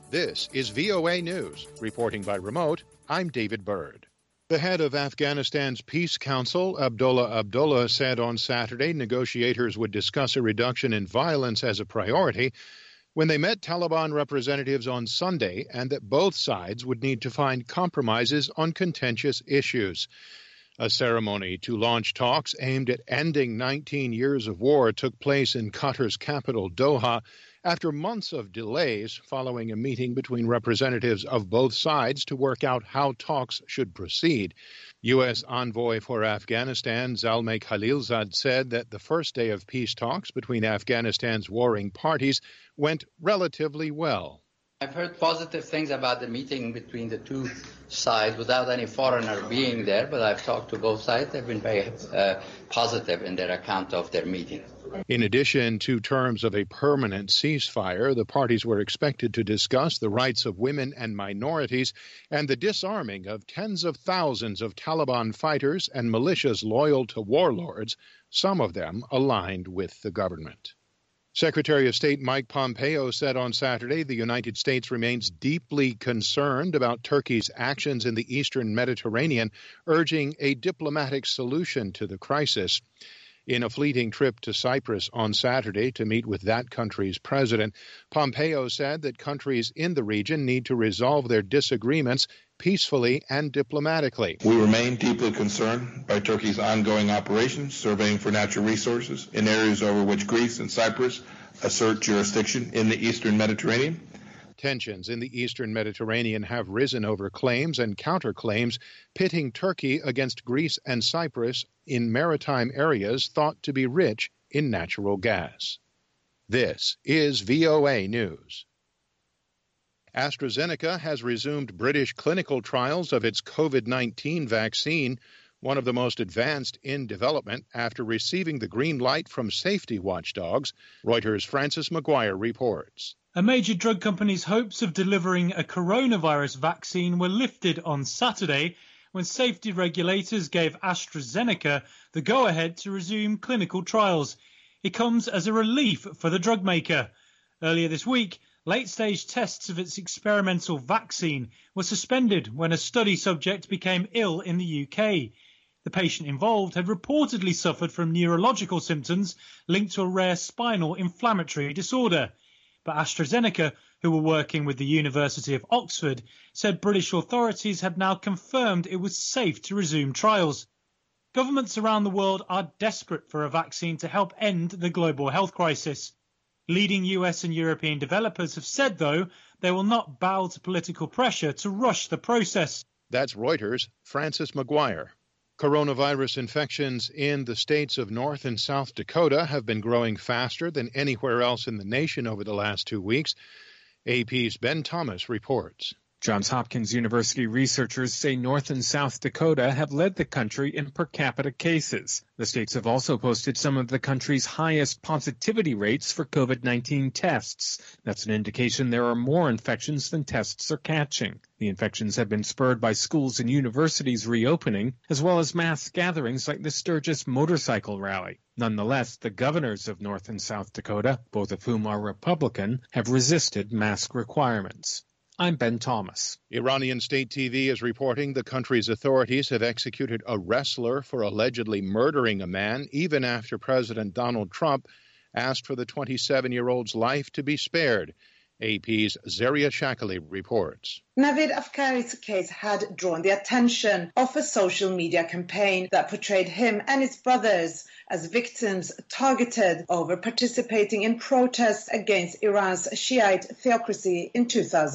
This is VOA News. Reporting by remote, I'm David Byrd. The head of Afghanistan's Peace Council, Abdullah Abdullah, said on Saturday negotiators would discuss a reduction in violence as a priority when they met Taliban representatives on Sunday, and that both sides would need to find compromises on contentious issues. A ceremony to launch talks aimed at ending 19 years of war took place in Qatar's capital, Doha, after months of delays following a meeting between representatives of both sides to work out how talks should proceed. U.S. envoy for Afghanistan, Zalmay Khalilzad, said that the first day of peace talks between Afghanistan's warring parties went relatively well. I've heard positive things about the meeting between the two sides without any foreigner being there, but I've talked to both sides. They've been very positive in their account of their meeting. In addition to terms of a permanent ceasefire, the parties were expected to discuss the rights of women and minorities and the disarming of tens of thousands of Taliban fighters and militias loyal to warlords, some of them aligned with the government. Secretary of State Mike Pompeo said on Saturday the United States remains deeply concerned about Turkey's actions in the eastern Mediterranean, urging a diplomatic solution to the crisis. In a fleeting trip to Cyprus on Saturday to meet with that country's president, Pompeo said that countries in the region need to resolve their disagreements peacefully and diplomatically. We remain deeply concerned by Turkey's ongoing operations, surveying for natural resources in areas over which Greece and Cyprus assert jurisdiction in the eastern Mediterranean. Tensions in the eastern Mediterranean have risen over claims and counterclaims, pitting Turkey against Greece and Cyprus in maritime areas thought to be rich in natural gas. This is VOA News. AstraZeneca has resumed British clinical trials of its COVID-19 vaccine, one of the most advanced in development, after receiving the green light from safety watchdogs. Reuters' Francis Maguire reports. A major drug company's hopes of delivering a coronavirus vaccine were lifted on Saturday when safety regulators gave AstraZeneca the go-ahead to resume clinical trials. It comes as a relief for the drug maker. Earlier this week, late-stage tests of its experimental vaccine were suspended when a study subject became ill in the UK. The patient involved had reportedly suffered from neurological symptoms linked to a rare spinal inflammatory disorder. But AstraZeneca, who were working with the University of Oxford, said British authorities had now confirmed it was safe to resume trials. Governments around the world are desperate for a vaccine to help end the global health crisis. Leading US and European developers have said, though, they will not bow to political pressure to rush the process. That's Reuters' Francis Maguire. Coronavirus infections in the states of North and South Dakota have been growing faster than anywhere else in the nation over the last 2 weeks. AP's Ben Thomas reports. Johns Hopkins University researchers say North and South Dakota have led the country in per capita cases. The states have also posted some of the country's highest positivity rates for COVID-19 tests. That's an indication there are more infections than tests are catching. The infections have been spurred by schools and universities reopening, as well as mass gatherings like the Sturgis motorcycle rally. Nonetheless, the governors of North and South Dakota, both of whom are Republican, have resisted mask requirements. I'm Ben Thomas. Iranian state TV is reporting the country's authorities have executed a wrestler for allegedly murdering a man even after President Donald Trump asked for the 27-year-old's life to be spared. AP's Zaria Shakali reports. Navid Afkari's case had drawn the attention of a social media campaign that portrayed him and his brothers as victims targeted over participating in protests against Iran's Shiite theocracy in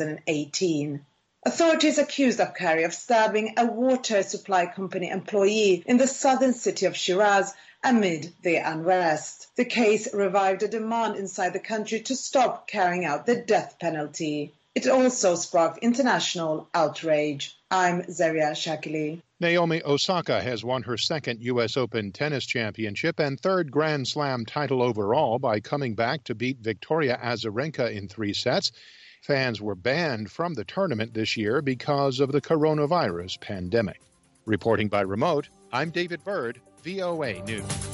2018. Authorities accused Afkari of stabbing a water supply company employee in the southern city of Shiraz amid the unrest. The case revived a demand inside the country to stop carrying out the death penalty. It also sparked international outrage. I'm Zaria Shakili. Naomi Osaka has won her second U.S. Open tennis championship and third Grand Slam title overall by coming back to beat Victoria Azarenka in 3 sets. Fans were banned from the tournament this year because of the coronavirus pandemic. Reporting by remote, I'm David Byrd, VOA News.